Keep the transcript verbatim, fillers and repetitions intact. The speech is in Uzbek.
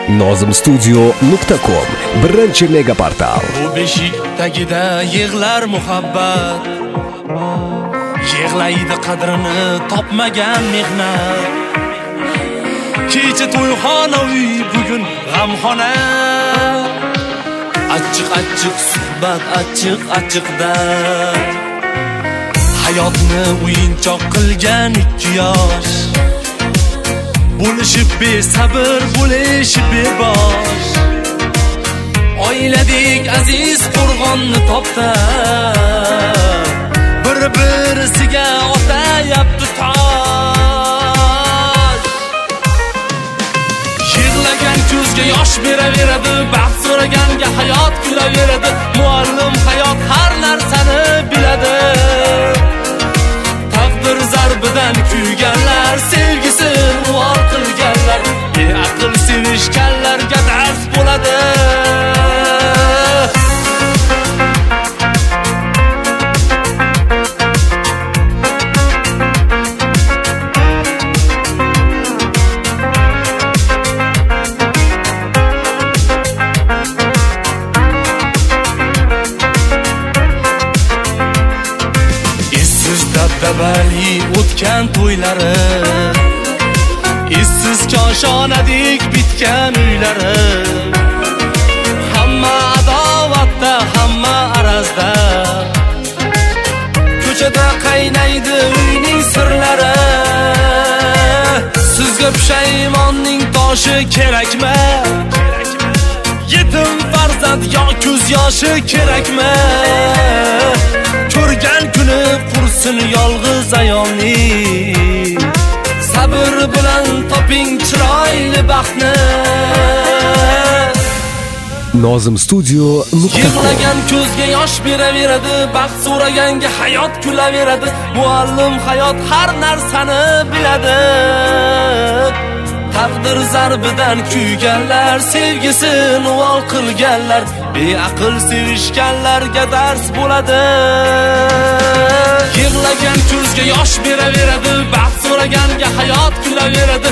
nozim studio nuqta com birinchi mega portal. Bu beshik tagida yig'lar muhabbat, yig'laydi qadrini topmagan mehnat. Kecha to'yxona uy, bugun g'amxona. Achchiq-achchiq suhbat, achchiq-achchiqda hayotni o'yinchoq qilgan ikki yosh. Bo'lishib besabr, bo'lishib bebosh. Oiladek aziz qo'rg'onni topdi, bir-birisiga otayapti tosh. Yig'lagan ko'zga yosh beraveradi, baxt so'raganga hayot kulaveradi. Muallim hayot har narsani biladi. Taqdir zarbidan kuyganlar, sevgisin uvol qilganlar, beaql sevishganlarga dars bo'ladi. Dabali o'tgan to'ylari, izsiz koshonadek bitgan uylari. Hamma adovatda, hamma arazda, ko'chada qaynaydi uyning sirlari. Sizga pushaymonning toshi kerakmi? Yetim farzand yo ko'z yoshi kerakmi? Ko'rgan kuni qursin yolg'iz ayolning, sabr bilan toping chiroyli baxtni. nozim studio nuqta com. Yig'lagan ko'zga yosh beraveradi, baxt so'raganga hayot kulaveradi. Muallim hayot har narsani biladi. Taqdir zarbidan kuyganlar, sevgisin uvol qilganlar, beaql sevishganlarga dars bo'ladi. Yig'lagan ko'zga yosh beraveradi, baxt so'raganga hayot kulaveradi.